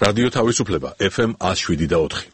რადიო თავისუფლება FM 107.4.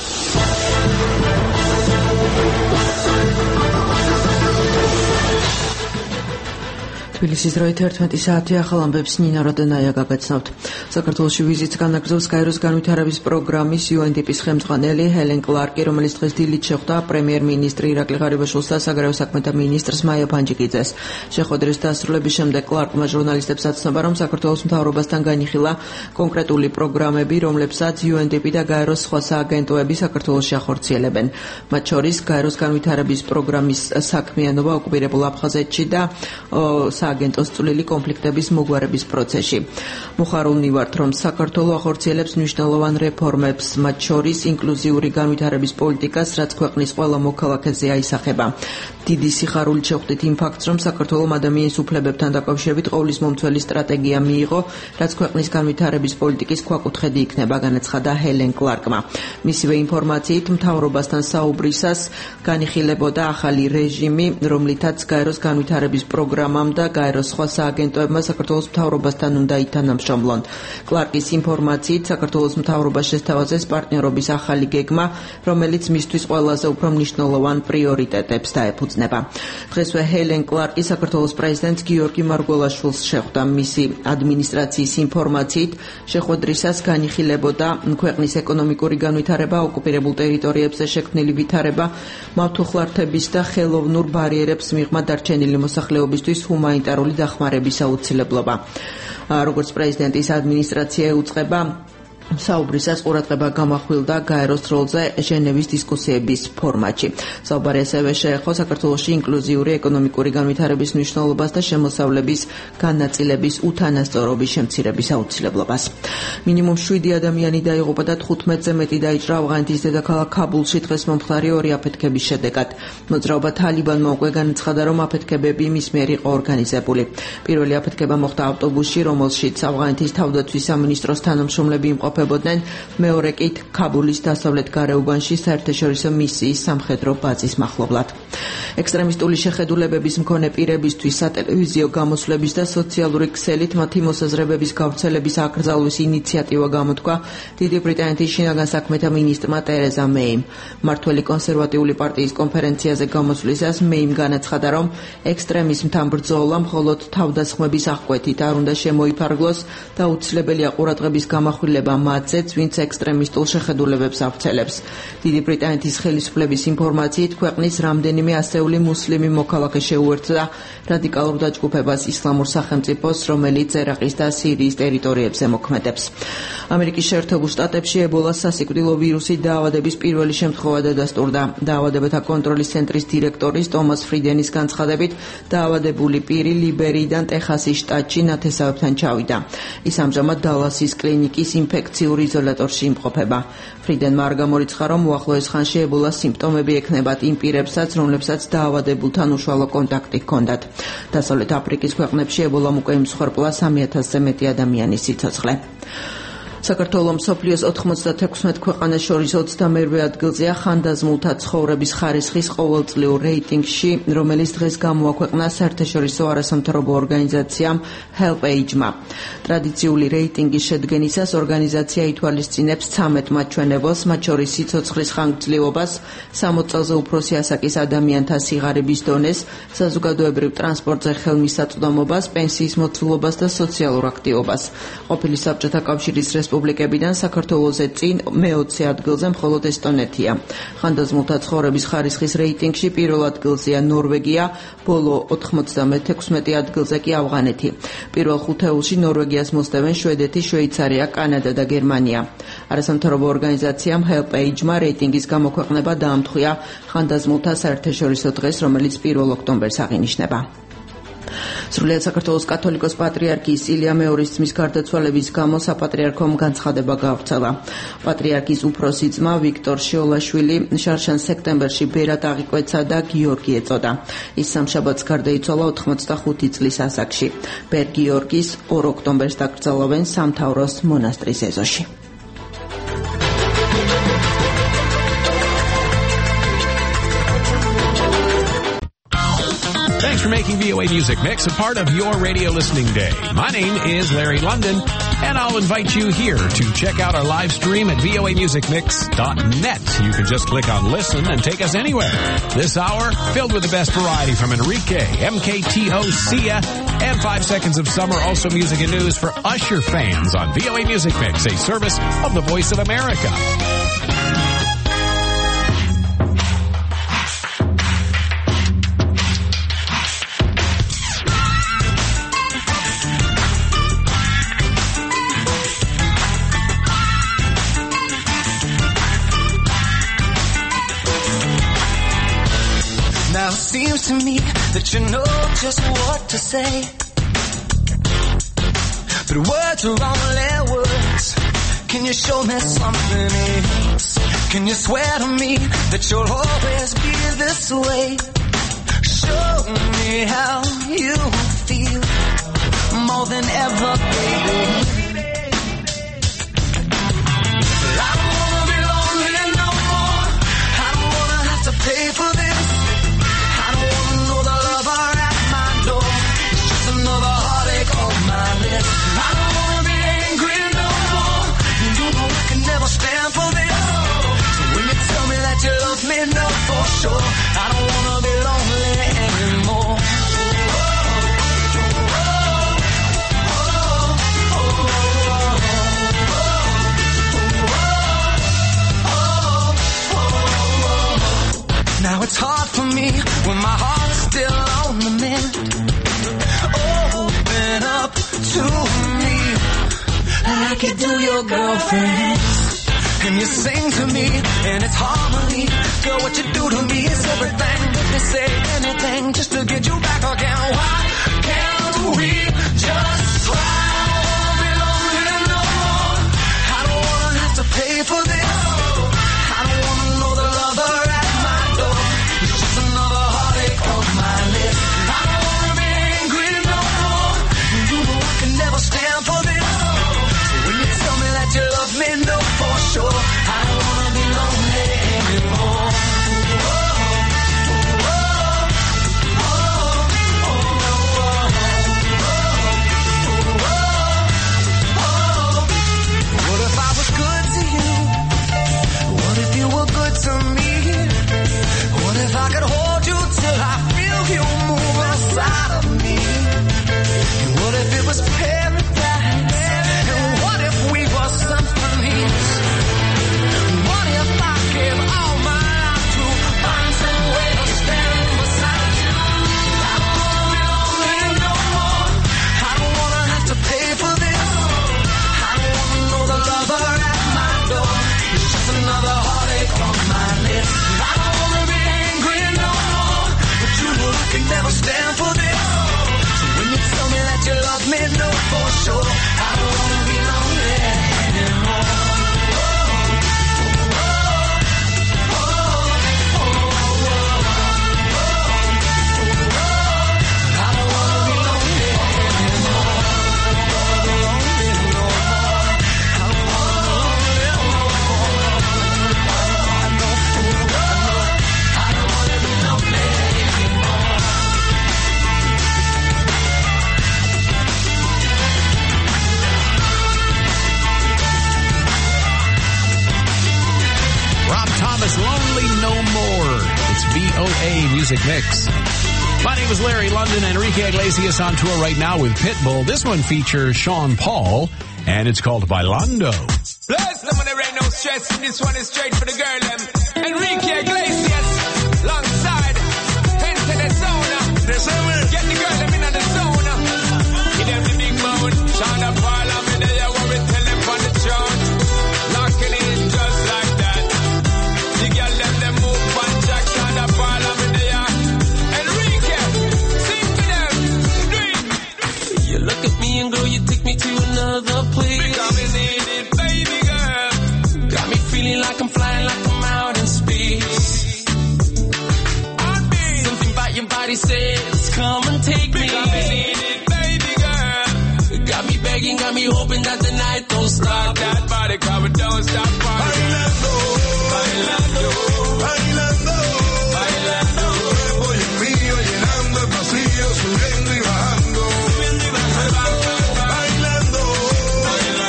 თბილისის დროით 11 საათი ახალ ამბებს ნინა როდენაია გაგაცნობთ. საქართველოში ვიზიტს განაგრძობს გაეროს განვითარების პროგრამის UNDP-ის ხელმძღვანელი ჰელენ კლარკი, რომელიც დღეს დილით შეხვდა პრემიერ-მინისტრი ირაკლი ღარიბაშვილს და საგარეო საქმეთა მინისტრს მაია ფანჯიკიძეს. შეხვედრის დასრულების შემდეგ კლარკმა ჟურნალისტებს აცნობა, რომ საქართველოს მთავრობასთან განიხილა კონკრეტული პროგრამები, რომლებსაც UNDP და გაეროს სხვა სააგენტოები საქართველოში ახორციელებენ. მათ შორის გაეროს განვითარების პროგრამის საქმიანობა ოკუპირებულ აფხაზეთში და სააგენტოს წვლილი კონფლიქტების მოგვარების პროცესში. მოხარულნი ვართ, რომ საქართველო ახორციელებს მნიშვნელოვან რეფორმებს, მათ შორის ინკლუზიური განვითარების პოლიტიკას, რაც ქვეყნის ყველა მოქალაქეზე აისახება. დიდი სიხარულით შევხვდით იმ ფაქტს, რომ საქართველომ ადამიანის უფლებებთან დაკავშირებით ყოვლისმომცველი სტრატეგია მიიღო, რაც ქვეყნის განვითარების პოლიტიკის ქვაკუთხედი იქნება, განაცხადა ჰელენ კლარკმა. მისივე ინფორმაციით, მთავრობასთან საუბრისას განიხილებოდა ახალი რეჟიმი, რომლითაც გაეროს განვითარების პროგრამამ და გაეროს სხვა სააგენტოებმა საქართველოს მთავრობასთან უნდა ითანამშრომლონ. კლარკის ინფორმაციით, საქართველოს მთავრობას შესთავაზეს პარტნიორობის ახალი გეგმა, რომელიც მისთვის ყველაზე უფრო მნიშვნელოვან პრიორიტეტებს დაეფუძნება. დღესვე ჰელენ კლარკი საქართველოს პრეზიდენტს გიორგი მარგველაშვილს შეხვდა. მისი ადმინისტრაციის ინფორმაციით, შეხვედრისას განიხილებოდა ქვეყნის ეკონომიკური განვითარება, ოკუპირებულ ტერიტორიებზე შექმნილი ვითარება, მავთუხლართების და ხელოვნურ ბარიერებს მიღმა დარჩენილი მოსახლეობისთვის ჰუმანიტარული დახმარების აუცილებლობა. როგორც პრეზიდენტის ადმინისტრაცია ეუწყება, საუბრისას ყურადღება გამახვილდა გაეროს როლზე ჟენევის დისკუსიების ფორმატში. საუბარი ასევე შეეხო საქართველოში ინკლუზიური ეკონომიკური განვითარების მნიშვნელობას და შემოსავლების განაწილების უთანასწორობის შემცირების აუცილებლობას. მინიმუმ 7 ადამიანი დაიღუპა და 15-ზე მეტი დაიჭრა ავღანეთის დედაქალაქ ქაბულში დღეს მომხდარი ორი აფეთქების შედეგად. მოძრაობა თალიბანმა უკვე განაცხადა, რომ აფეთქებები მის მიერ იყო ორგანიზებული. პირველი აფეთქება მოხდა ავტობუსში, რომელშიც ავღანეთის თავდაცვის სამინისტროს თანამშრომლები იმყოფებოდნენ. მეორე კი ქაბულის დასავლეთ გარეუბანში საერთაშორისო მისიის სამხედრო ბაზის მახლობლად. ექსტრემისტული შეხედულებების მქონე პირებისთვის სატელევიზიო გამოსვლების და სოციალური ქსელით მათი მოსაზრებების გავრცელების აკრძალვის ინიციატივა გამოთქვა დიდი ბრიტანეთის შინაგან საქმეთა მინისტრმა ტერეზა მეიმ. მმართველი კონსერვატიული პარტიის კონფერენციაზე გამოსვლისას მეიმ განაცხადა, რომ ექსტრემიზმთან ბრძოლა მხოლოდ თავდასხმების აღკვეთით არ უნდა შემოიფარგლოს და უცილებელია ყურადღების გამახვილება მათზეც, ვინც ექსტრემისტულ შეხედულებებს ავრცელებს. დიდი ბრიტანეთის ხელისუფლების ინფორმაციით, ქვეყნის რამდენიმე ასეული მუსლიმი მოქალაქე შეუერთდა რადიკალურ დაჯგუფებას ისლამურ სახელმწიფოს, რომელიც ერაყის და სირიის ტერიტორიებზე მოქმედებს. ამერიკის შეერთებულ შტატებში ებოლას სასიკვდილო ვირუსით დაავადების პირველი შემთხვევა დადასტურდა. დაავადებათა კონტროლის ცენტრის დირექტორის ტომას ფრიდენის განცხადებით, დაავადებული პირი ლიბერიიდან ტეხასის შტატში ნათესავებთან ჩავიდა. ის ამჟამად დალასის კლინიკის ინფექციურ იზოლატორში იმყოფება. ფრიდენმა არ გამორიცხა, რომ უახლოეს ხანში ებოლას სიმპტომები ექნებათ იმ პირებსაც, რომლებსაც დაავადებულთან უშუალო კონტაქტი ჰქონდათ. დასავლეთ აფრიკის ქვეყნებში ებოლამ უკვე იმსხვერპლა 3000-ზე მეტი ადამიანის სიცოცხლე. საქართველოს მსოფლიოს 96 ქვეყანას შორის 21 ადგილზეა ხანდაზმულთა ცხოვრების ხარისხის ყოველწლიურ რეიტინგში, რომელიც დღეს გამოაქვეყნა საერთაშორისო არასამთავრობო ორგანიზაციამ HelpAge-მა. ტრადიციული რეიტინგის შედგენისას ორგანიზაცია ითვალისწინებს 13 მაჩვენებელს, მათ შორის სიცოცხლის ხანგრძლივობას, 60 წელზე უფროსი ასაკის ადამიანთა სიღარიბის დონეს, საზოგადოებრივ ტრანსპორტზე ხელმისაწვდომობას, პენსიის მოცულობას და სოციალურ აქტივობას. ყოფილი საბჭოთა კავშირის რესპუბლიკებიდან საქართველოზე წინ მე-20 ადგილზე მხოლოდ ესტონეთია. ხანდაზმულთა ცხოვრების ხარისხის რეიტინგში პირველ ადგილზეა ნორვეგია, ბოლო 96 ადგილზე კი ავღანეთი. პირველ ხუთეულში ნორვეგიას მოსდევენ შვედეთი, შვეიცარია, კანადა და გერმანია. არასამთავრობო ორგანიზაციამ HelpAge-მა რეიტინგის გამოქვეყნება დაამტყვია ხანდაზმულთა საერთაშორისო დღეს, რომელიც 1 ოქტომბერს აღინიშნება. სრულიად საქართველოს კათოლიკოს პატრიარქის ილია მეორის ძმის გარდაცვალების გამო საპატრიარქომ განცხადება გაავრცელა. პატრიარქის უფროსი ძმა ვიქტორ შიოლაშვილი შარშან სექტემბერში ბერად აღიკვეცა და გიორგი ეწოდა. ის სამშაბათს გარდაიცვალა 85 წლის ასაკში. ბერ გიორგის 2 ოქტომბერს დაკრძალავენ სამთავროს მონასტრის ეზოში. Thanks for making VOA Music Mix a part of your radio listening day. My name is Larry London. And I'll invite you here to check out our live stream at voamusicmix.net. You can just click on listen and take us anywhere. This hour filled with the best variety from Enrique, MKTO, Sia, and 5 Seconds of Summer. Also music and news for Usher fans on VOA Music Mix, a service of the Voice of America. Now it seems to me that you know just what to say, but words are only words. Can you show me something else? Can you swear to me that you'll always be this way? Show me how you feel more than ever, baby. I don't wanna be lonely no more. I don't wanna have to pay for this. I don't wanna know the lover at my door. It's just another heartache on my list. I don't wanna be angry no more. You know I can never stand for this. So when you tell me that you love me, know for sure I don't wanna be lonely anymore. Now it's hard for me when my heart is still on the mend. Open up to me like you do your girlfriends. And you sing to me and it's harmony. Girl, what you do to me is everything. Let me say anything just to get you back again. Why can't we just try? I don't wanna be lonely no more. I don't wanna have to pay for this. I don't wanna know the lover at my door. It's just another heartache on my list. I don't wanna be angry no more. You know I can never stand for this. So when you tell me that you love me, know for sure I don't wanna be lonely anymore. What if I was good to you? What if you were good to me? What if I could hold you till I feel you move inside of me? And what if it was paradise? And what if we were symphonies? What if I gave all my life to find some way to stand beside you? I don't wanna be lonely no more. I don't wanna have to pay for this. I don't wanna know the lover at my door. It's just another heartache on my list. I don't wanna be angry no more, but you know I can never stand for this. So when you tell me that you love me, know for sure I don't wanna be lonely anymore. I don't wanna be lonely anymore. I don't wanna be lonely anymore. Rob Thomas, Lonely No More. It's VOA Music Mix. My name is Larry London. Enrique Iglesias on tour right now with Pitbull. This one features Sean Paul, and it's called Bailando. Bless them when there ain't no stress. This one is straight for the girl, them. Enrique Iglesias, alongside Enter the Zone. Get the girl, them in the zone. Give them the big moan. Sean Paul, I'm in there, what we tell them on the throne. Locking in just like that. The girl, them move on Jack. Sean Paul, I'm in there. Enrique, sing to them. Do it. You look at me and girl, you take me to another place. Because we need it, baby girl. Got me feeling like I'm flying, like I'm out in space. Something about your body says, come and take me. Because we need it, baby girl. Got me begging, got me hoping that the night don't stop. Rock that body, cause we don't stop partying. Bailando, bailando, bailando. Voy en mío llenando el pasillo, subiendo y bajando. Bailando, bailando,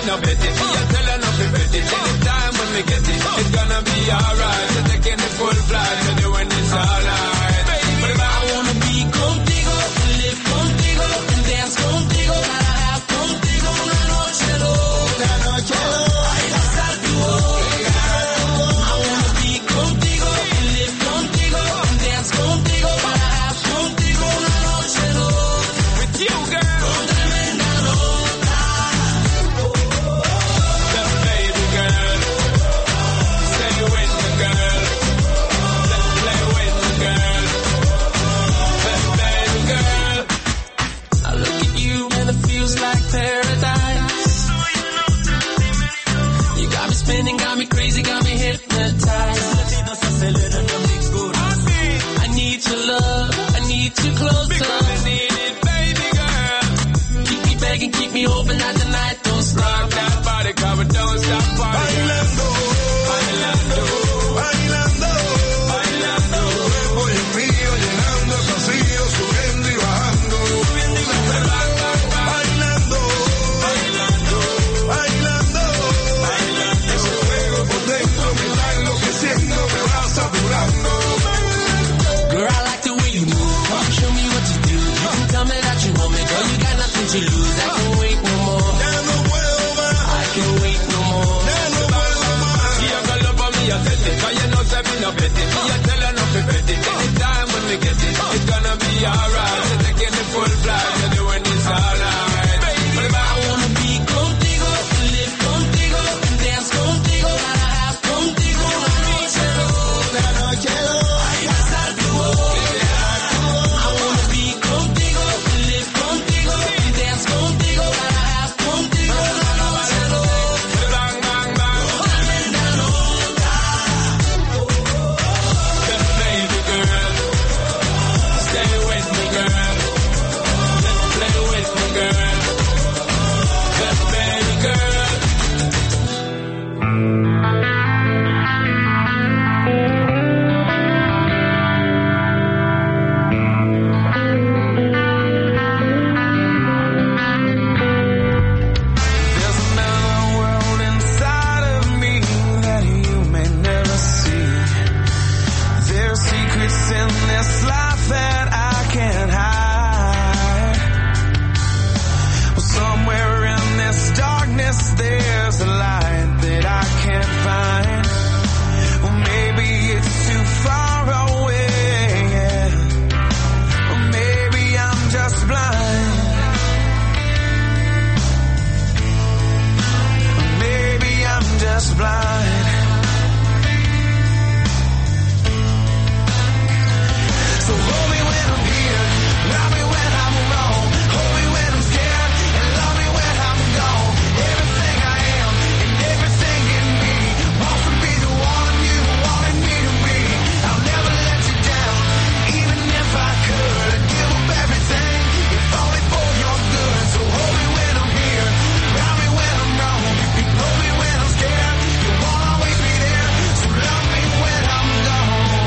me no bet it. Me I tell her not to bet it. Anytime when we get it, it's gonna be alright. We're taking the full flight, we're doing this all night. But if I wanna be contigo, live contigo, and dance contigo, gotta have contigo una noche loca, ay, pasar tu boca. I wanna be contigo, live contigo, and dance contigo, gotta have contigo una noche loca. With you, girl. Con tremenda nota. The baby girl. Stay with me, girl. Let's play with me, girl. The baby girl. I look at you and it feels like paradise. You got me spinning, got me crazy, got me hypnotized. I need your love, I need you closer. Because I need it, baby girl. Keep me begging, keep me hoping that the night don't stop. Rock that body, cause we don't stop partying. Bailando, Bailando, bailando, bailando, voy en mío llenando el pasillo, subiendo y bajando. Bailando, bailando, bailando, bailando. ese fuego por dentro me está enloqueciendo, me va saturando. Girl, I like the way you move. Show me what you do. You can tell me that you want me. Girl, you got nothing to lose. I can't wait no more. Ya no puedo más, I can't wait no more. ya no puedo más. She a go love on me, I tell it. Cause you know say me no bet it. Me I tell her not to bet it. Anytime when we get it, it's gonna be alright. We're taking the full flight, we're doing this all night. But if I wanna be contigo, live contigo, and dance contigo, gotta have contigo una noche loca, ay, pasar tu boca. I wanna be contigo, live contigo, and dance contigo, gotta have contigo una noche loca. Bang, bang, bang. Tremenda nota. The baby girl. Stay with me, girl. Let's play with me, girl. The baby girl. There's another world inside of me that you may never see. There's secrets in this life that I can't hide. Well, somewhere in this darkness there's a light that I can't find. Well, maybe it's too far away, yeah. Or maybe I'm just blind. Maybe I'm just blind. So hold me when I'm here, love me when I'm wrong, hold me when I'm scared, and love me when I'm gone. Everything I am and everything in me wants to be the one you wanted me to be. I'll never let you down, even if I could. I'd give up everything, if only for your good. So hold me when I'm here, love me when I'm wrong, you hold me when I'm scared, you won't always be there. So love me when I'm gone.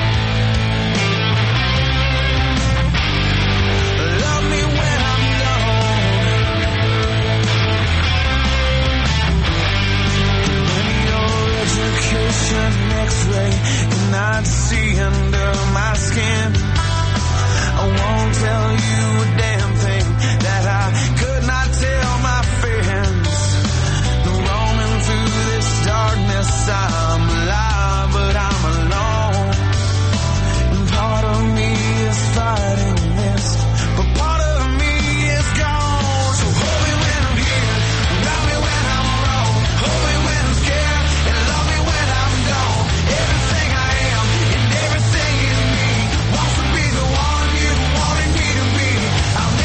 Love me when I'm gone. Maybe your education X-ray cannot see under my skin. I won't tell you a damn thing that I could not tell my friends. No, roaming through this darkness, I'm alive, but I'm alone. And part of me is fighting this, but part of me is gone. So hold me when I'm here, love me when I'm wrong, hold me when I'm scared, and love me when I'm gone. Everything I am and everything in me wants to be the one you wanted me to be. I'll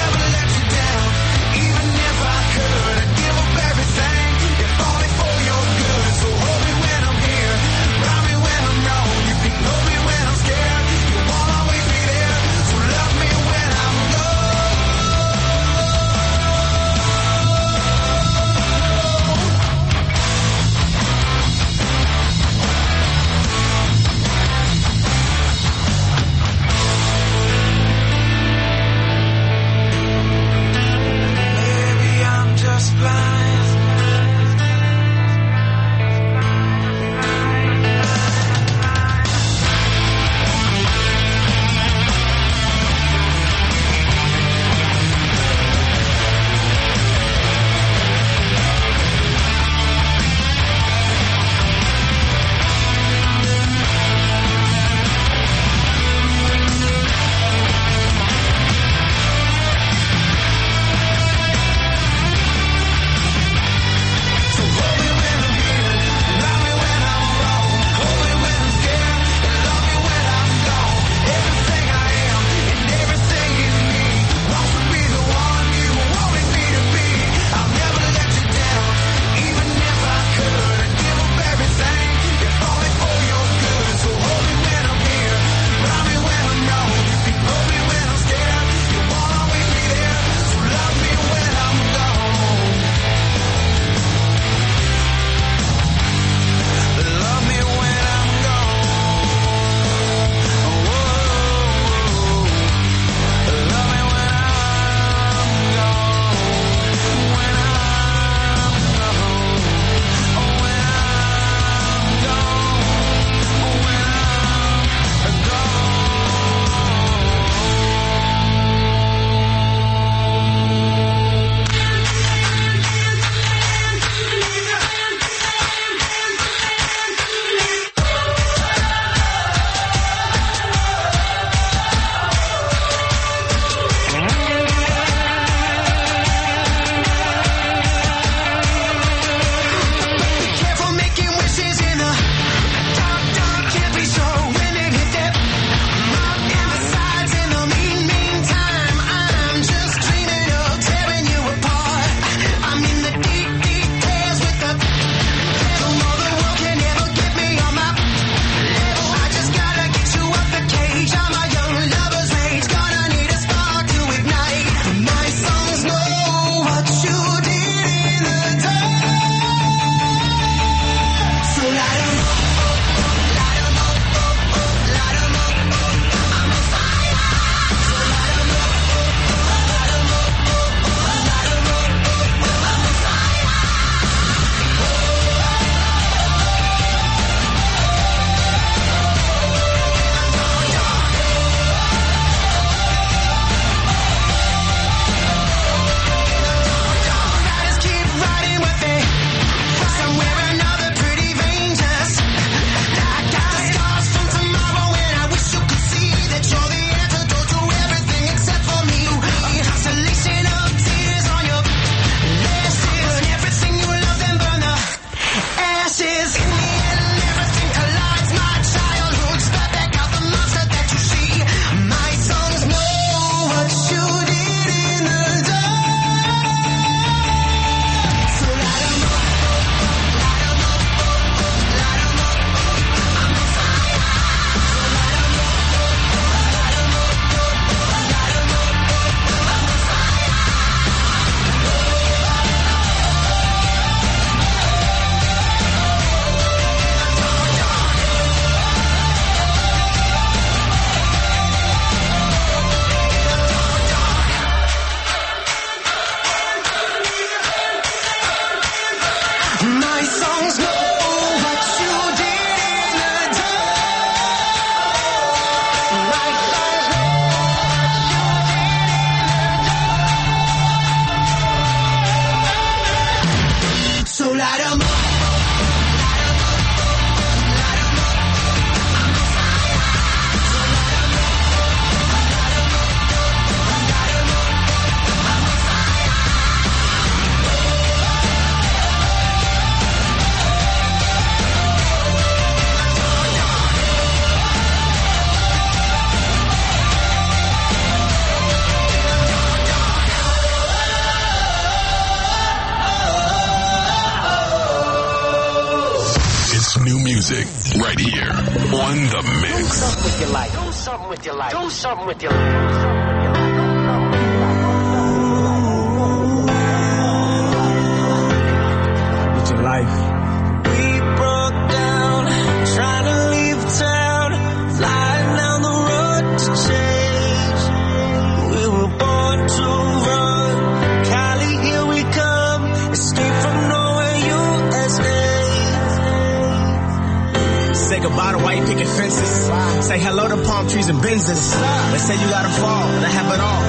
is in me and everything collides. My childhood step back out the monster that you see. My songs know what you did in the dark. So light 'em up, light 'em up, light 'em up. I'm on fire. So light 'em up, light 'em up, light 'em up. I'm on fire. My songs know what you did in the dark. My songs know what you did in the dark. So light 'em up, light 'em up, light 'em up. I'm on fire. So light 'em up, light 'em up, light 'em up. I'm on fire. It's new music right here on The Mix. Do something with your life. Do something with your life. Do something with your life. With your life. We broke down, trying to leave town, flying down the road to change. We were born to run. Cali, here we come. Escape from nowhere, USA. Say goodbye to white picket fences. Say hello to palm trees and Benzes. They say you gotta fall to have it all.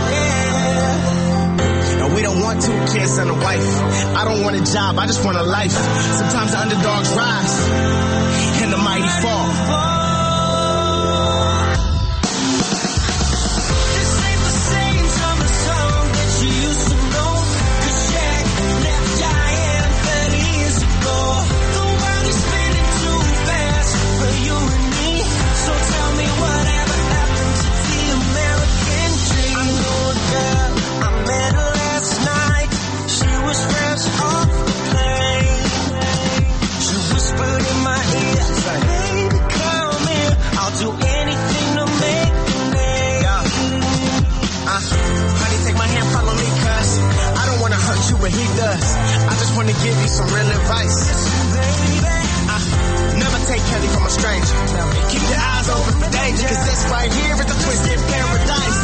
And we don't want 2 kids and a wife. I don't want a job, I just want a life. Sometimes the underdogs rise and the mighty fall. This ain't the same summer song that you used to know. 'Cause Shaq left Diane 30 years ago. The world is spinning too fast for you and me. So tell me whatever happened to the American dream. I know a girl, I met her last night. She was fresh off the plane. She whispered in my ear, baby, come here. I'll do anything to make you name. Honey, take my hand, follow me, cuz I don't wanna hurt you, but he does. I just wanna give you some real advice. Never take Kelly from a stranger. Keep your eyes open for danger, 'cause this right here is the twisted paradise.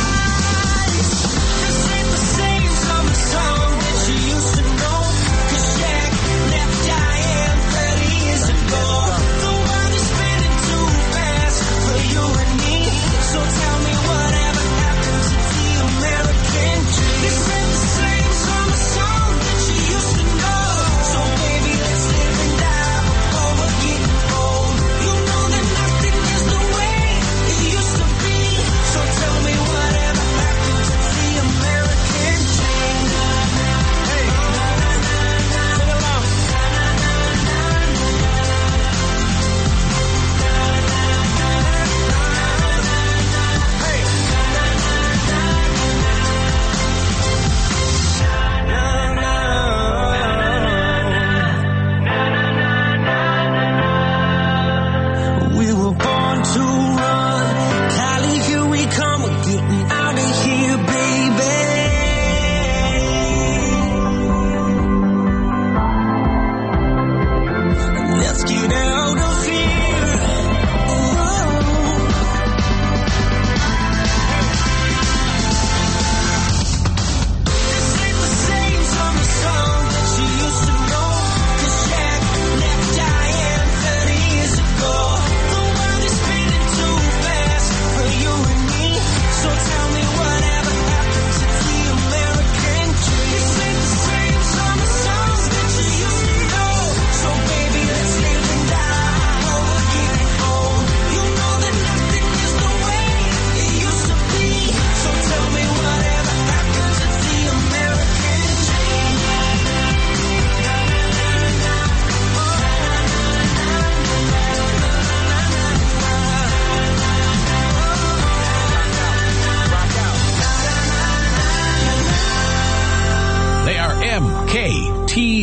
This ain't the same summer song that you used to know. 'Cause Shaq left Diane 30 years ago. The world is spinning too fast for you and me. So tell me whatever happened to the American dream. This ain't the same summer song that you used to know. So baby, let's live and die before we're getting old. You know that nothing is the way it used to be. So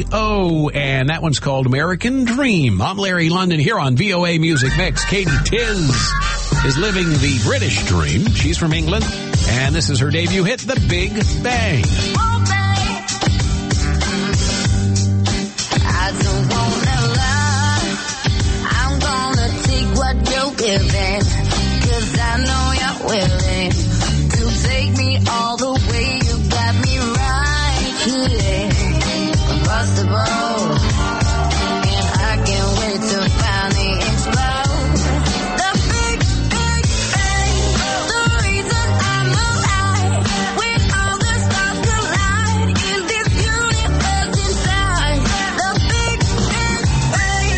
REO, and that one's called American Dream. I'm Larry London here on VOA Music Mix. Katie Tiz is living the British dream. She's from England, and this is her debut hit, The Big Bang. I don't wanna lie, I'm gonna take what you're giving, 'cause I know you're willing to take me all the way. You got me right here, impossible, and I can't wait to finally explode. The big, big bang, the reason I'm alive, when all the stars collide in this universe inside. The big, big bang,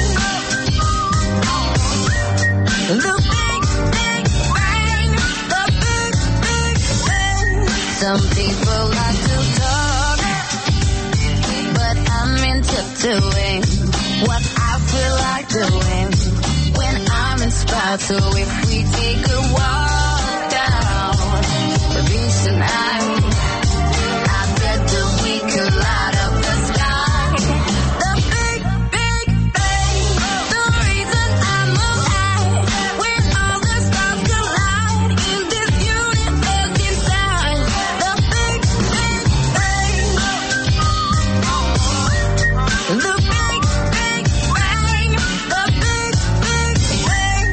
the big, big bang, the big, big bang. Some people like to talk, but I'm into doing what I feel like doing when I'm inspired. So if we take a walk down the beach tonight, I bet that we could light up the sky. The big, big bang, the reason I'm alive, when all the stars collide in this universe inside. The big, big bang, the big, big bang, the big, big bang.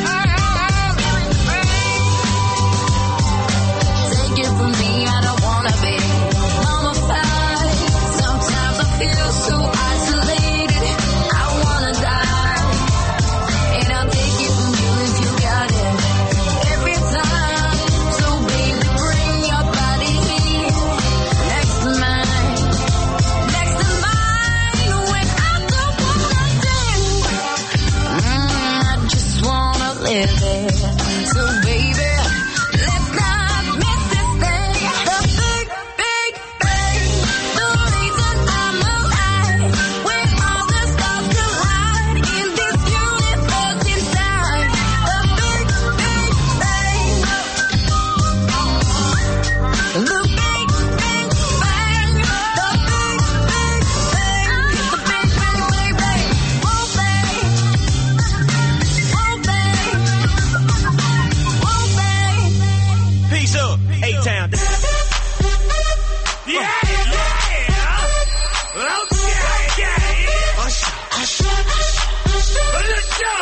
Take it from me, I don't wanna be mummified. Sometimes I feel so isolated, I wanna die. And I'll take it from you if you got it, every time. So baby, bring your body here, next to mine, next to mine. When I don't wanna dance, I just wanna live it. So baby, let's not miss this thing. The big, big bang, the reason I'm alive, when all the stars collide in this universe inside. The big, big bang, the big, big bang, the big, big bang, the big, big bang. Whoa, bang, whoa, bang, whoa, bang. Peace up, A-Town. Yeah, yeah. Okay, let's go.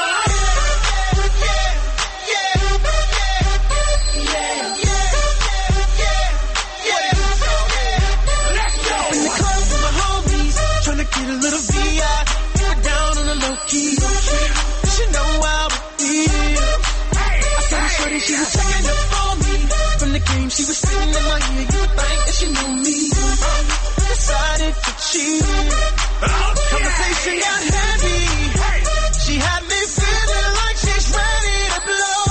In the club with my homies, tryna get a little VI. We're down on the low key. She know how it feels. I saw her shorty, she was checking up on me. From the game, she was sitting in my ear. You would think that she knew me. Decided to cheat. Conversation got heavy. She had me feeling like she's ready to blow.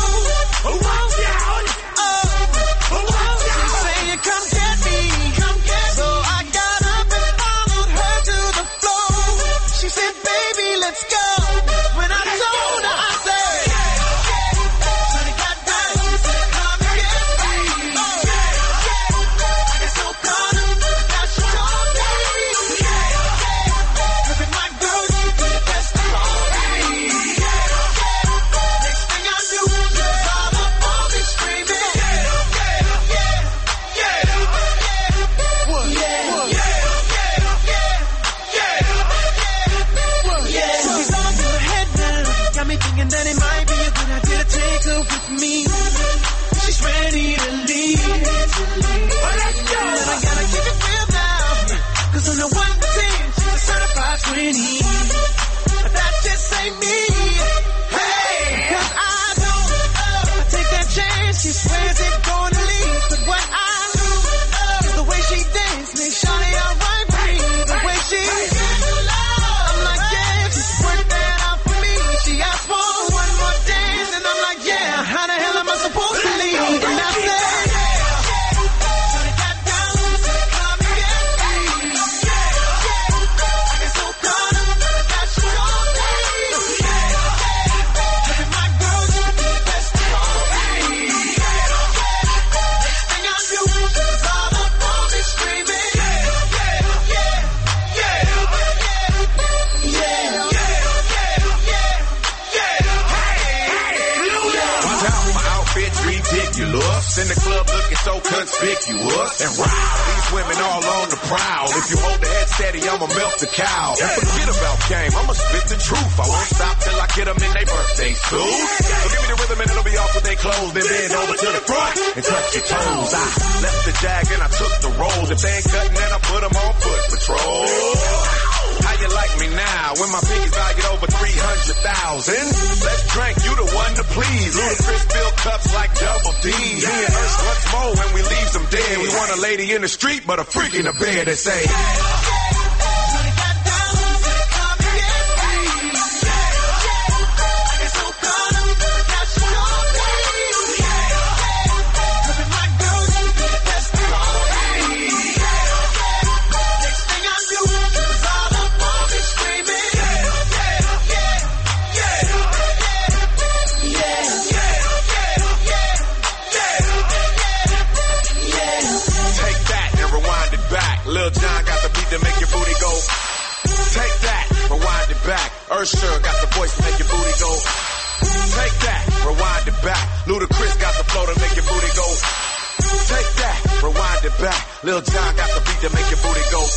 She's saying, come get me, come get me. So I got up and followed her to the floor. She said, baby, let's go. When I told her, I said, shawty got down, said, come and get me. I got so caught up, now she told me. Look at my girl, she be the best of all me. Next thing I knew, she was all up on me screaming. She's all in her head now, got me thinking that it might be a good idea to take her with me. She's ready to leave. Let's go. And I gotta keep it real now, 'cause on the 1 to 10, she's a certified 20. But that just ain't me. Hey, 'cause I don't take that chance. She swears it's gonna leave, but what I lose is the way she dance. Make shawty alright with me. The way she I'm like, yeah, she's worked that out for me. She asked for one more fabulous. In the club looking so conspicuous. And wow, these women all on the prowl. If you hold the head steady, I'ma melt the cow. And forget about game, I'ma spit the truth. I won't stop till I get them in their birthday suit. So give me the rhythm and it'll be off with their clothes. Then bend over to the front and touch your toes. I left the jag and I took the rolls. If they ain't cutting, then I put them on foot patrol. How you like me now when my pinkies valued over 300,000? Let's drink, you the one to please. Ludacris fill cups like double D. Me and Ursh once more when we leave them dead. We want a lady in the street, but a freak in the bed that say. Lil Jon got the beat to make your booty go. Take that, rewind it back. Usher got the voice to make your booty go. Take that, rewind it back. Ludacris got the flow to make your booty go. Take that, rewind it back. Lil Jon got the beat to make your booty go.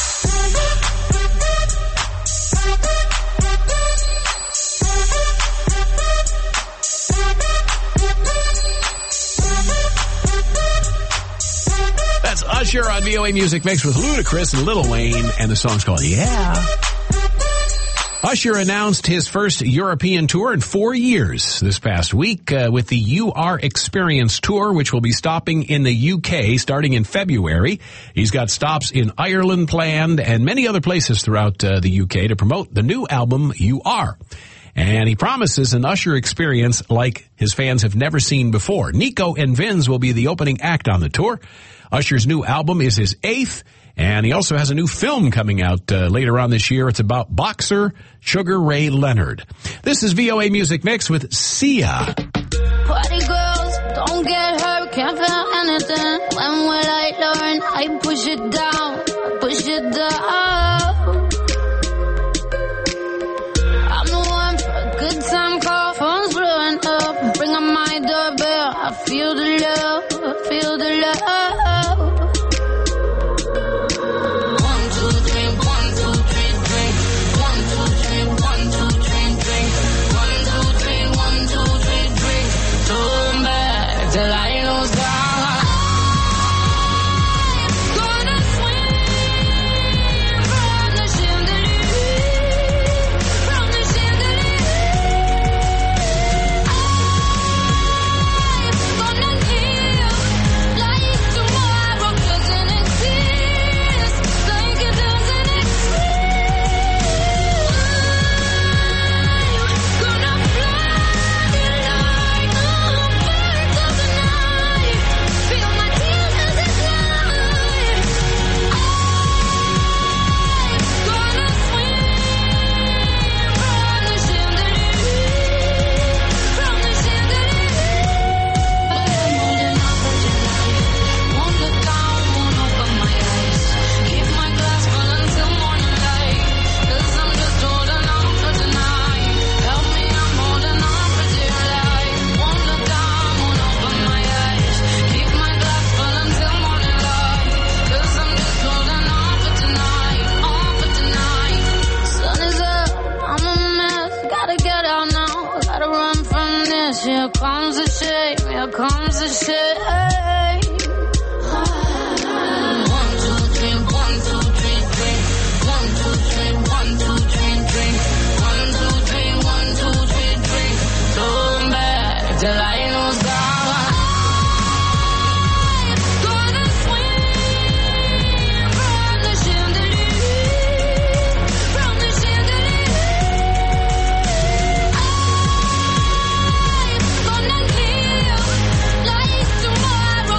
That's Usher on VOA Music Mix with Ludacris and Lil Wayne, and the song's called Yeah. Usher announced his first European tour in 4 years this past week with the You Are Experience Tour, which will be stopping in the UK starting in February. He's got stops in Ireland planned and many other places throughout the UK to promote the new album You Are. And he promises an Usher experience like his fans have never seen before. Nico and Vinz will be the opening act on the tour. Usher's new album is his 8th, and he also has a new film coming out later on this year. It's about boxer Sugar Ray Leonard. This is VOA Music Mix with Sia. Party girls, don't get hurt, can't feel anything. When will I learn? I push it down, push it down. I'm the one for a good time call, phone's blowing up. Bring up my doorbell, I feel the love, I feel the love. Till I lose God. I'm gonna swim from the chandelier, from the chandelier. I'm gonna live like tomorrow doesn't exist, like it doesn't exist. I'm gonna fly like a bird of the night. Feel my tears as they glide. I'm gonna swim from the chandelier, from the chandelier. But I'm holding on for tonight. Won't look down, won't open my eyes. Keep my glass full until morning light. 'Cause I'm just holding on for tonight. Help me, I'm holding on for dear life. Won't look down, won't open my eyes. Keep my glass full until morning light. 'Cause I'm just holding on for tonight, on for tonight. Sun is up, I'm a mess. Gotta get out now, gotta run from this. Here comes the shame, here comes the shame. 1, 2, 3, 1, 2, 3, drink. 1, 2, 3, 1, 2, 3, drink. 1, 2, 3, 1, 2, 3, drink. Turn back till I lose God. I'm gonna swim from the chandelier, from the chandelier. I'm gonna live like tomorrow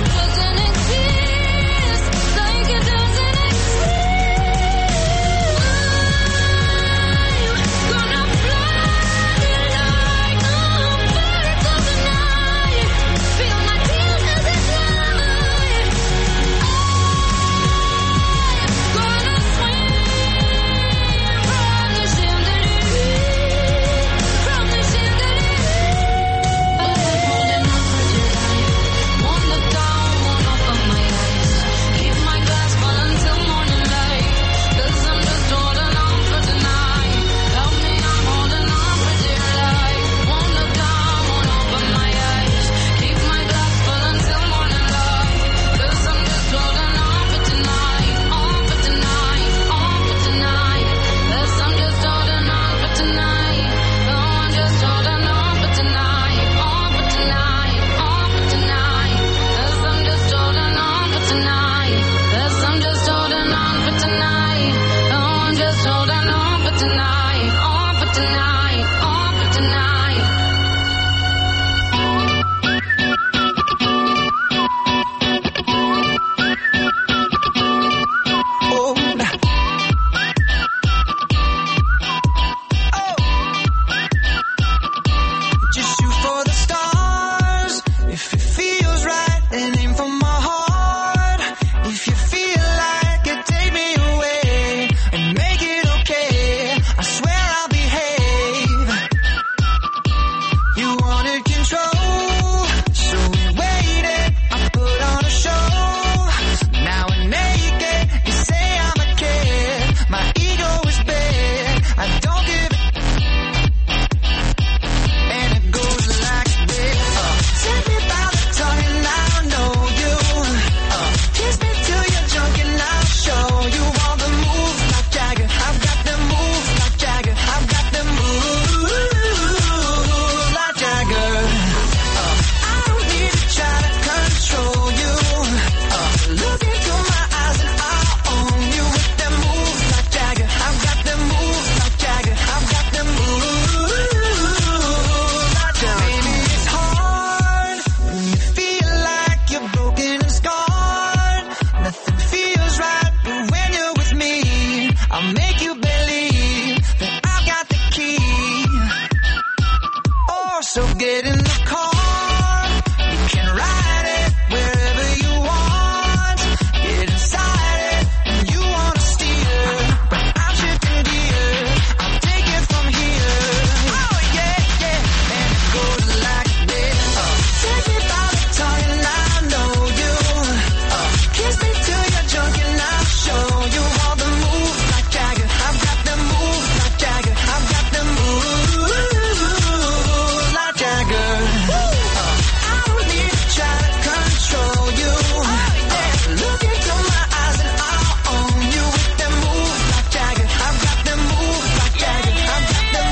So get in the car, you can ride it wherever you want. Get inside it, and you wanna steer. But I'm shifting gears, I'll take it from here. Oh yeah, yeah, and it goes like this. Take me by the tongue and I know you. Kiss me till you're drunk and I'll show you all the moves like Jagger. I've got the moves like Jagger. I've got the moves like Jagger. I don't need to try to control you. Look into my eyes and I'll own you with them moves like Jagger. I've got them moves like Jagger. I've got them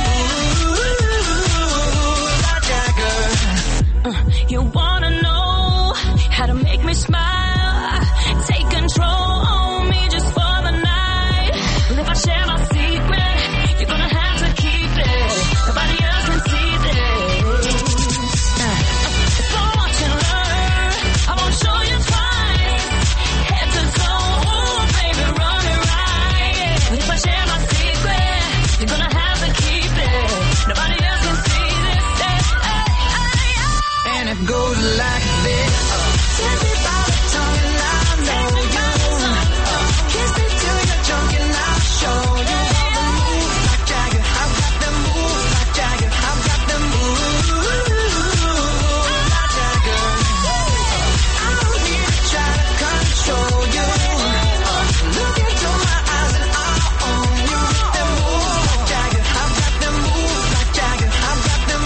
moves like Jagger. You wanna know how to make me smile? Take control on me just for the night. But if I share my secret, you're gonna have to keep it. Nobody else can see this. It's so much to learn. I won't show you twice. Head to toe, oh baby, run it right. But if I share my secret, you're gonna have to keep it. Nobody else can see this. And it goes like this. Take me by the tongue and I know you. Kiss me till you're drunk and I'll show you all the moves like Jagger. I've got the moves like Jagger. I've got the moves like Jagger. I don't need to try to control you. Look into my eyes and I'll own you with the moves like Jagger. I've got the moves like Jagger. I've got the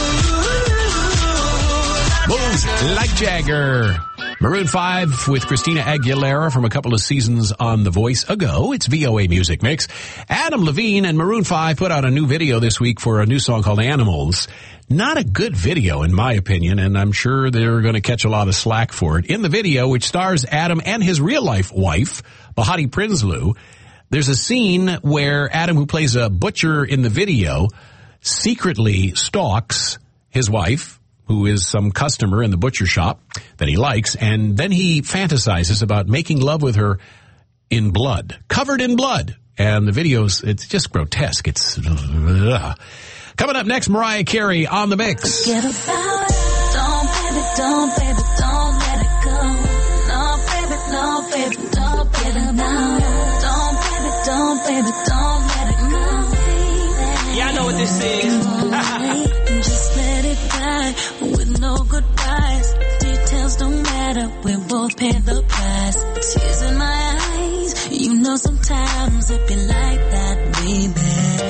Moves like Jagger. Maroon 5 with Christina Aguilera from a couple of seasons on The Voice ago. It's VOA Music Mix. Adam Levine and Maroon 5 put out a new video this week for a new song called Animals. Not a good video, in my opinion, and I'm sure they're going to catch a lot of slack for it. In the video, which stars Adam and his real-life wife, Bahati Prinsloo, there's a scene where Adam, who plays a butcher in the video, secretly stalks his wife, who is some customer in the butcher shop that he likes, and then he fantasizes about making love with her in blood, covered in blood. And the video's, it's just grotesque. It's coming up next, Mariah Carey on the mix. Forget about it. Don't, baby, don't, baby, don't let it go. No, baby, no, baby, don't get it now. Don't, baby, don't, baby, don't let it go. Yeah, I know what this is. Just let it die with no goodbyes. Details don't matter. We both pay the price. Tears in my eyes. You know sometimes it be like that, baby.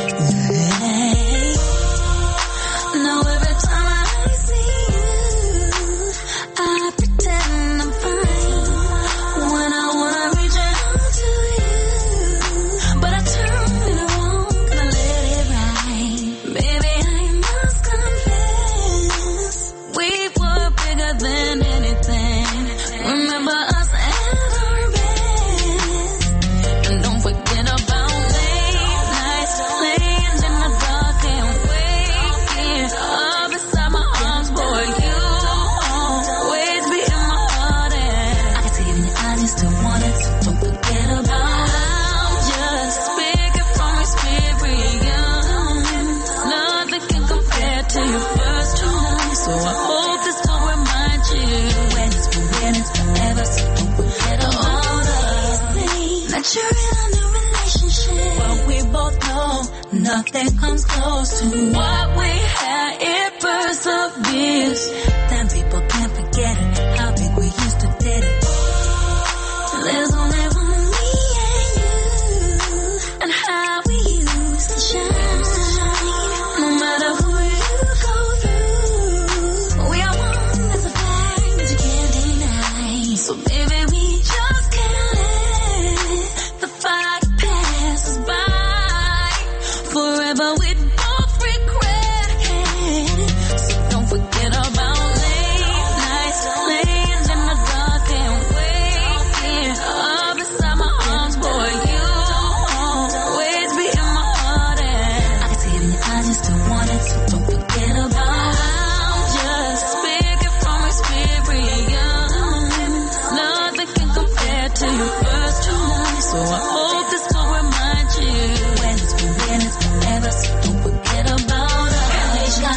Now every time I see you, I pretend I'm fine. When I wanna reach out to you, but I turn it wrong and I let it ride. Baby, I must confess, we were bigger than anything. Remember us at our best, and don't forget about late nights, laying in the dark and waking up inside my arms, boy. You always be in my heart, and I can see it in your eyes, you still want it, so don't forget about it. I'm just speaking from experience. Nothing can compare to your first time, so I hope this will remind you when it's forever, so don't forget about us. That you're in a new relationship, but we both know nothing comes close to what we had. It perseveres. Then people can't forget it, how big we used to did it. There's only one me and you, and how we used to shine. No matter who you go through, we are one, that's a fact that you can't deny. So baby, we just can't let the fire pass us by. Forever we both regret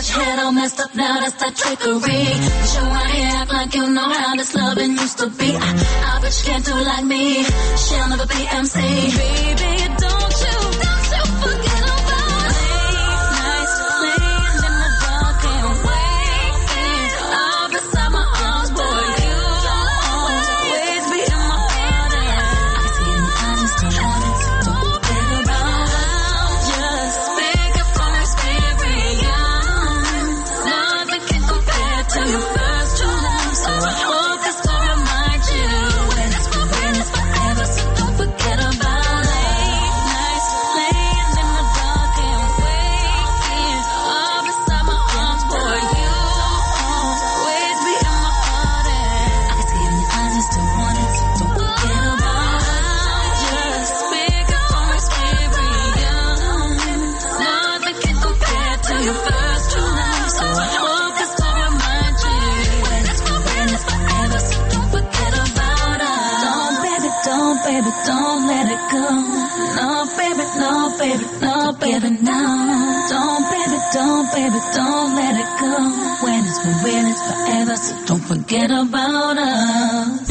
your head all messed up now, that's that trickery. But you out here act like you know how this loving used to be. I bet you can't do like me, she'll never be MC. Baby, don't you forget about late nights, laying in the dark and waiting. All beside my arms, boy, you always be in my heart. I can see it in your eyes, just don't want it, don't forget about it. Just speak it from experience. Nothing can compare to your first true love, so I hope this will remind you when it's forever, so don't forget about it. Late nights, laying in the dark and waiting. All beside my arms, boy, you always be in my heart. I can see it in your eyes, I still want it, so don't forget about it. Just speak it from experience. Nothing can compare to your first true love, so I hope this will remind you when it's forever, so don't forget about us. Don't, baby, don't let it go. No, baby, no. Don't, baby, don't let it go. When it's for real, it's forever, so don't forget about us.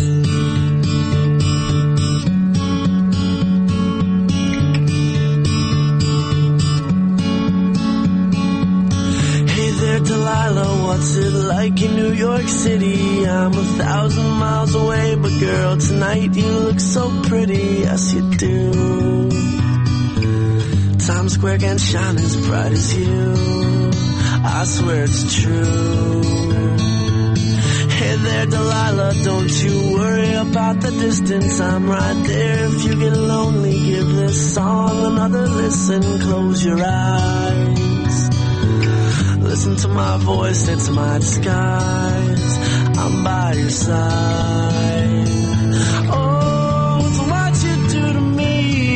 Hey there, Delilah, what's it like in New York City? I'm 1,000 miles away, but girl, tonight you look so pretty, yes you do. Times Square can't shine as bright as you, I swear it's true. Hey there, Delilah, don't you worry about the distance, I'm right there. If you get lonely, give this song another listen, close your eyes. Listen to my voice, it's my disguise, I'm by your side. Oh, it's what you do to me.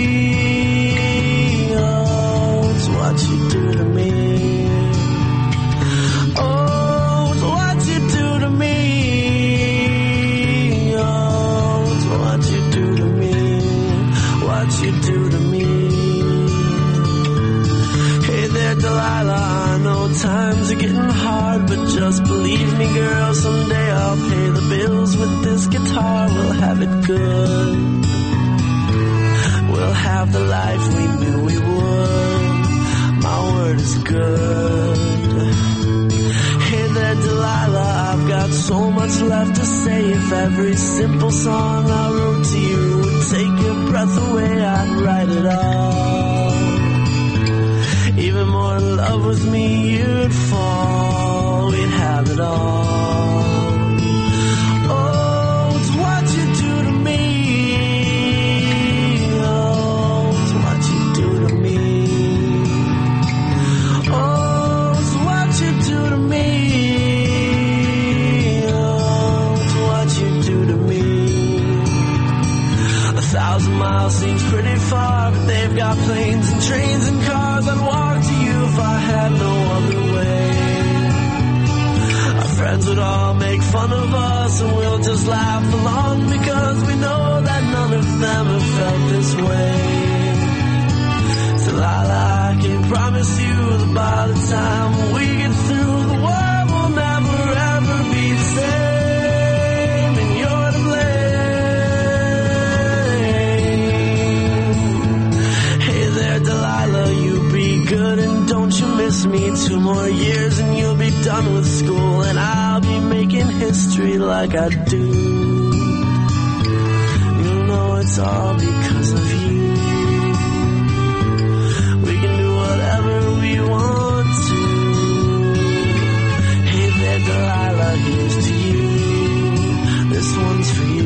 Oh, it's what you do to me. Oh, it's what you do to me. Oh, it's what you do to me. What you do to me. Hey there, Delilah, I know times are getting hard, but just believe me, girl, someday I'll pay the bills with this guitar. We'll have it good. We'll have the life we knew we would. My word is good. Hey there, Delilah, I've got so much left to say. If every simple song I wrote to you would take your breath away, I'd write it all. Even more in love with me, you'd fall. We'd have it all. Oh, it's what you do to me. Oh, it's what you do to me. Oh, it's what you do to me. Oh, it's what you do to me. 1,000 miles seems pretty far, but they've got planes and trains and cars. I'd walk to you if I had no other way. Our friends would all make fun of us, and we'll just laugh along, because we know that none of them have felt this way. Delilah, I can promise you that by the time we get through, the world will never ever be the same, and you're to blame. Hey there, Delilah, you be good and don't you miss me. 2 more years and you'll be done with school, and I'll be making history like I do. You know it's all because of you. We can do whatever we want to. Hey there, Delilah, here's to you. This one's for you.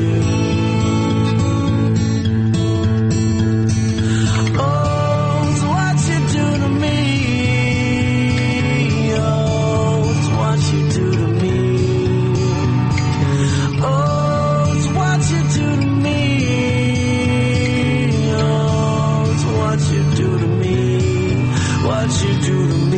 What you do to me.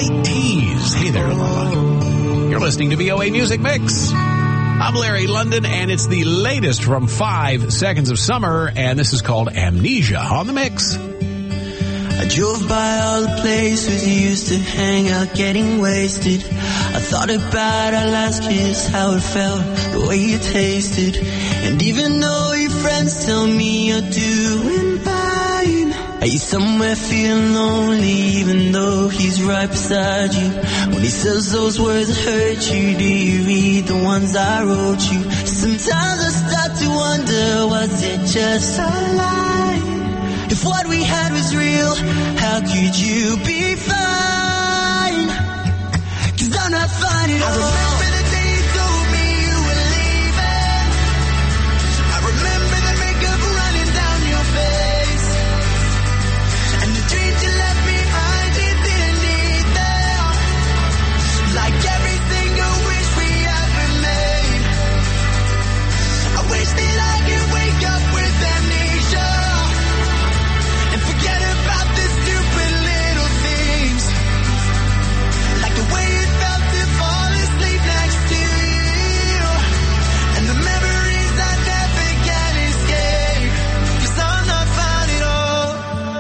White Tees. Hey there, Lola. You're listening to VOA Music Mix. I'm Larry London, and it's the latest from 5 Seconds of Summer, and this is called Amnesia on the Mix. I drove by all the places you used to hang out getting wasted. I thought about our last kiss, how it felt, the way you tasted. And even though your friends tell me you're doing fine, are you somewhere feeling lonely even though he's right beside you? When he says those words that hurt you, do you read the ones I wrote you? Sometimes I start to wonder, was it just a lie? If what we had was real, how could you be fine? 'Cause I'm not fine at all. I remember the day you told me you were leaving. I remember the makeup running down your face. And the dreams you left behind, you didn't need them. Like every single wish we ever made. I wish that I could wake up with amnesia. Forget about the stupid little things. Like the way it felt to fall asleep next to you. And the memories I never can escape. 'Cause I'm not fine at all.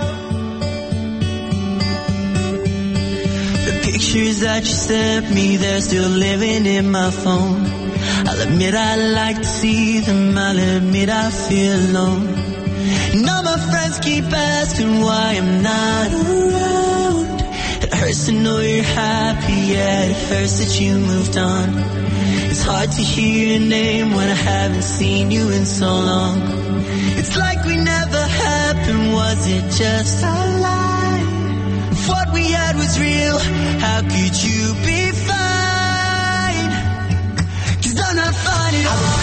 The pictures that you sent me, they're still living in my phone. I'll admit I like to see them. I'll admit I feel alone. And all my friends keep asking why I'm not around. It hurts to know you're happy, yeah, it hurts that you moved on. It's hard to hear your name when I haven't seen you in so long. It's like we never happened, was it just a lie? If what we had was real, how could you be fine? 'Cause I'm not fine at all.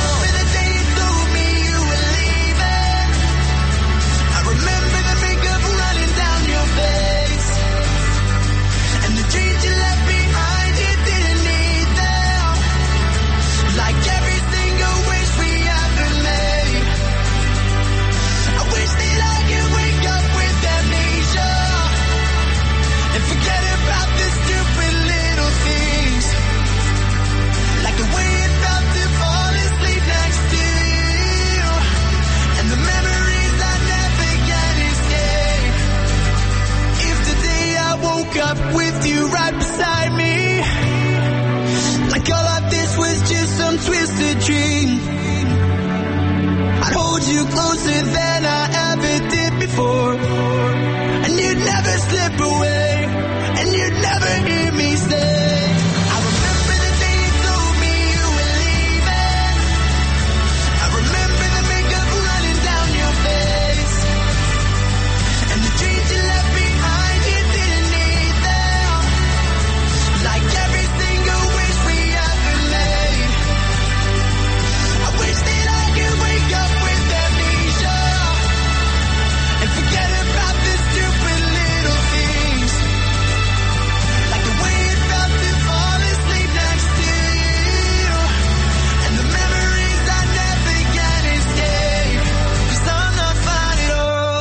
Remember the makeup running down your face. And the dreams you left behind, you didn't need them. Like every single wish we ever made. I wish that I could wake up with amnesia. And forget about the stupid little things. Like the way it felt to fall asleep next to you. And the memories I never can escape. If today I woke up with you right beside me, like all of this was just some twisted dream, I'd hold you closer than I ever did before. And you'd never slip away, and you'd never hear me say, I remember the day you told me you were leaving. I remember the makeup running down your face. And the dreams you left behind, you didn't need them. Like every single wish we ever made. I wish that I could wake up with amnesia. And forget about the stupid little things. Like the way it felt to fall asleep next to you. And the memories I never can escape. 'Cause I'm not fine at all.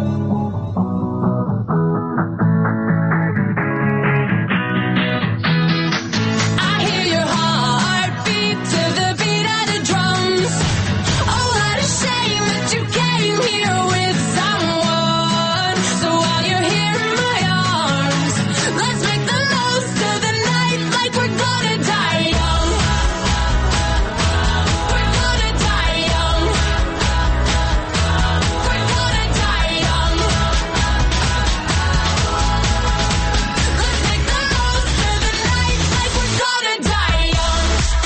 I hear your heart beat to the beat of the drums. Oh, what a shame that you came here with someone. So while you're here in my arms, let's make the most of the night like we're gonna die young. We're gonna die young. We're gonna die young. Let's make the most of the night like we're gonna die young.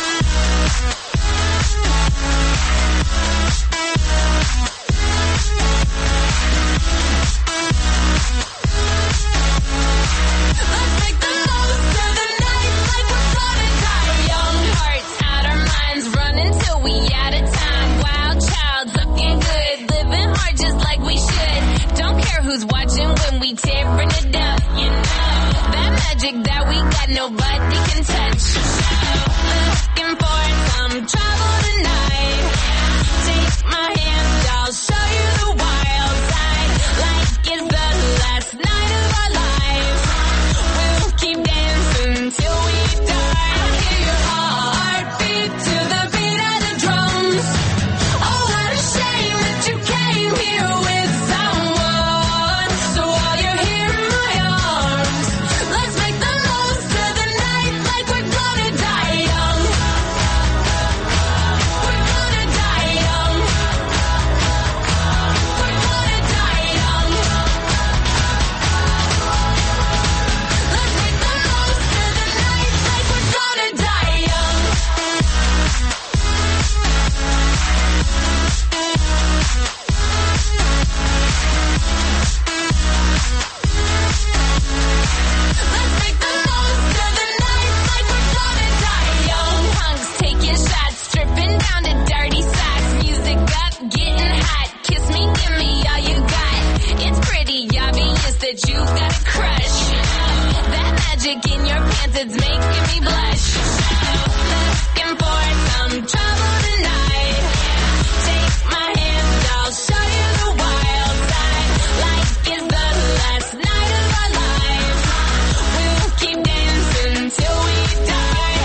Let's make the most of the night like we're gonna die young. Hearts out our minds, running till we out of time. Wild child, looking good, living hard just like we should. Don't care who's watching when we tearing it up, you know. That magic that we got, nobody can touch. Looking for some trouble tonight. Take my hand, I'll show you the wild side. Like it's the last night of our lives. We'll keep dancing. magic in your pants, it's making me blush. Looking for some trouble tonight. Take my hand, I'll show you the wild side. Like it's the last night of our lives. We'll keep dancing till we die.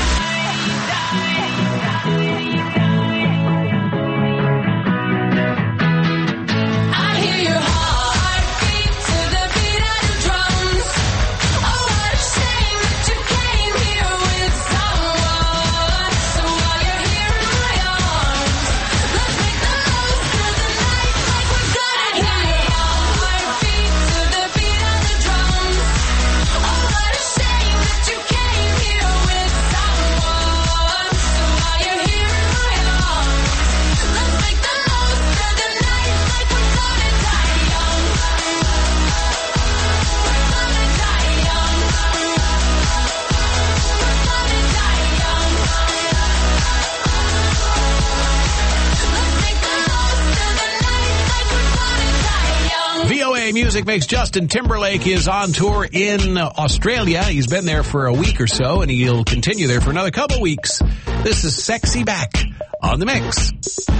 I hear your heartbeat to the beat of the drums. Oh, what a shame that you came here with someone. So while you're here in my arms, let's make the most of the night like we're gonna die young. Heartbeat to the beat of the drums. Oh, what a shame that you came here with someone. So while you're here in my arms, let's make the most of the night like we're gonna die young. We're gonna die young. We're gonna die young. Let's make the most of the night like we're gonna die young. VOA Music Mix. Justin Timberlake is on tour in Australia. He's been there for a week or so, and he'll continue there for another couple weeks. This is Sexy Back on the Mix.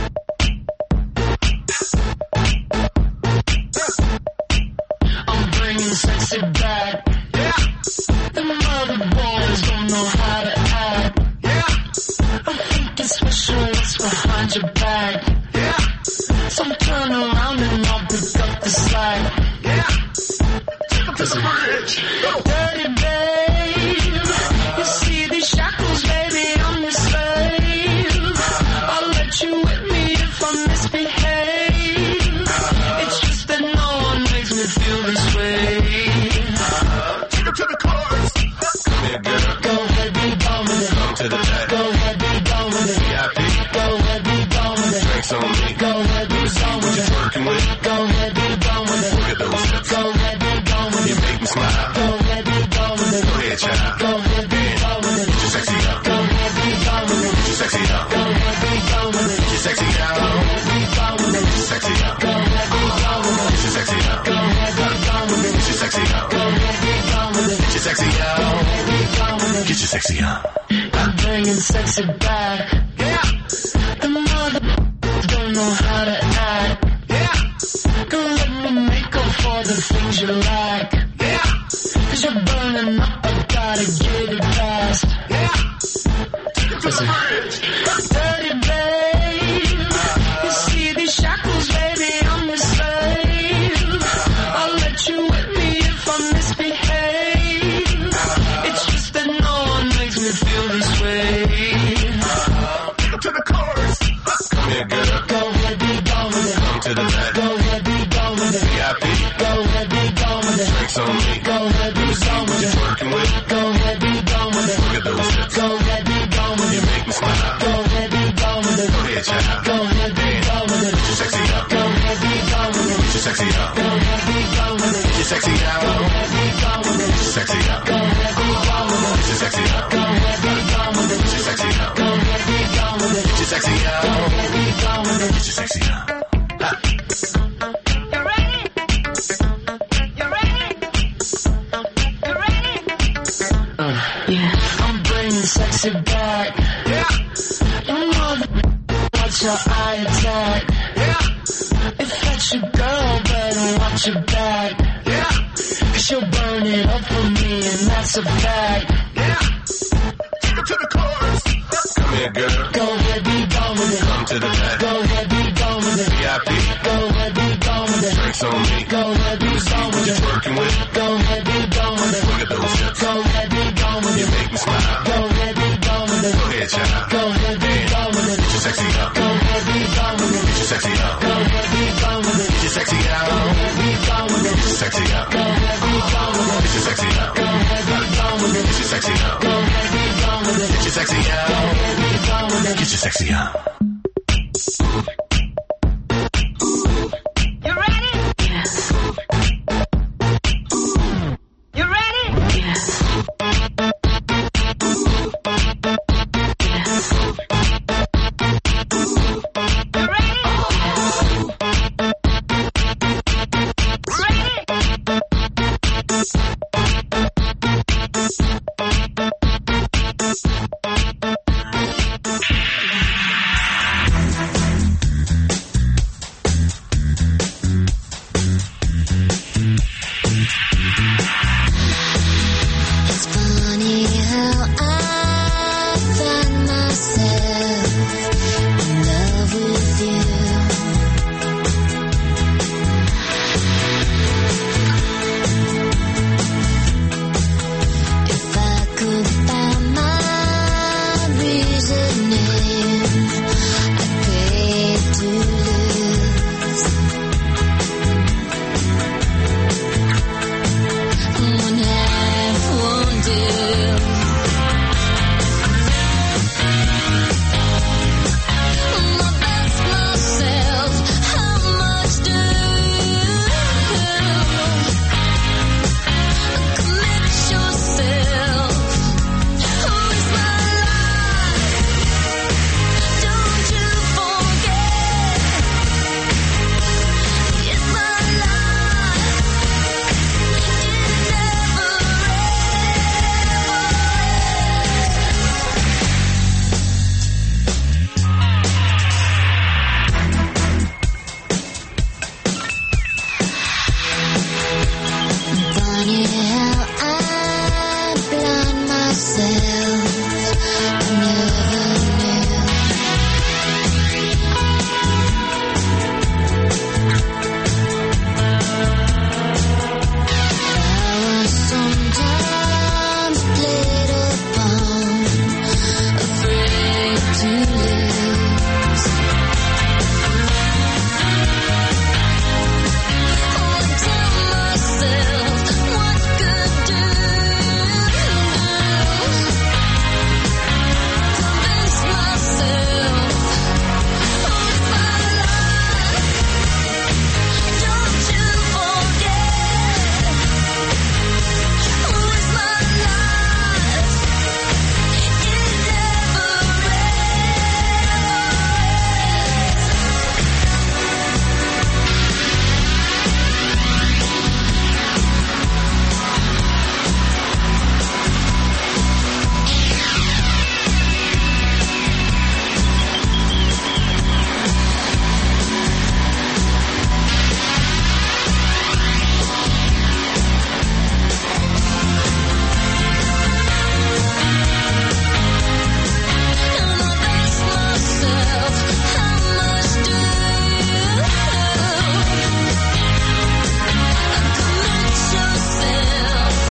I'm bringing sexy back. Yeah. The mother boys don't know how to act. Yeah. I think it's special what's behind your back. Yeah. So turn around and I'll pick up the slack. Yeah. Take up to the bridge. Dirty babe. You see these shackles, baby, I'm your slave. I'll let you whip me if I misbehave. It's just that no one makes me feel this way. Take it to the chorus. Come here, girl. Go ahead, be gone with it. Come to the back. Go ahead, be gone with it. VIP. Go ahead, be gone with it. Drinks on me. Go ahead, be gone with it. Working with. Go ahead, be gone with it. Look at those hips. Go ahead, be gone with it. You make me smile. Go ahead, be gone with it. Go ahead, child. Go ahead, be gone with it. Get your sexy out. Go ahead, be gone with it. Get your sexy out. Go ahead, be gone with it. Get your sexy out. Go ahead, be gone with it. Get your sexy out. Go ahead, be gone with it. Get your sexy out. Go ahead, be gone with it. Get your sexy out. Go ahead, be gone with it. Get your sexy out. Go ahead, be gone with it. Get your sexy out. I'm bringing sexy back. Yeah. The mother don't know how to act. Yeah. Go let me make up for the things you lack. Yeah. Cause you're burning up, I gotta get it fast. Yeah. Take it to the bridge. Dirty babe. You see these shackles, baby, I'm your slave. I'll let you whip me if I misbehave. It's just that no one makes me feel this way. Take it to the chorus. Come here, girl. Go ahead, be gone with it. Come to the back. Go ahead, be gone with it. VIP. Go ahead, be gone with it. Drinks on me. Go ahead, be gone with it. Working with. Go ahead, be gone with it. Look at those hips. Go ahead, be gone with it. You make me smile. Go ahead, be gone with it. Go ahead, child. Go ahead, be gone with it. Get your sexy out. Go ahead, be gone with it. Get your sexy out. Go ahead, be gone with it. Get your sexy out. Go ahead, be gone with it. Get your sexy out. Go ahead, be gone with it. Get your sexy out. Go ahead, be gone with it. Get your sexy out. Go ahead, be gone with it. Get your sexy out. Go ahead, be gone with it. Get your sexy out. You ready? You ready? You ready? Yeah. I'm bringing sexy back. Yeah. You mother, watch your eye attack. Yeah. If that's your girl, better watch your back. Yeah. Cause you'll burn it up for me, and that's a fact. Yeah. Take it to the chorus. Come here, girl. Go ahead, be gone with it. Come to the back. Go ahead, be gone with it. VIP. Go ahead, be gone with it. Drinks on me. Go ahead, be gone with it. Working with. Go ahead, be gone with it. Look at those hips. Go ahead, be gone with it. You make me smile. Go ahead, be gone with it. Go ahead, child. Go ahead, be gone with it. Get your sexy out. Go ahead, be gone with it. Get your sexy out. Go ahead, be gone with it. Get your sexy out. Go ahead, be gone with it. Get your sexy out. Go ahead, be gone with it. Get your sexy out. Go ahead, be gone with it. Get your sexy out. Go ahead, be gone with it. Get your sexy out. Go ahead, be gone with it. Get your sexy out.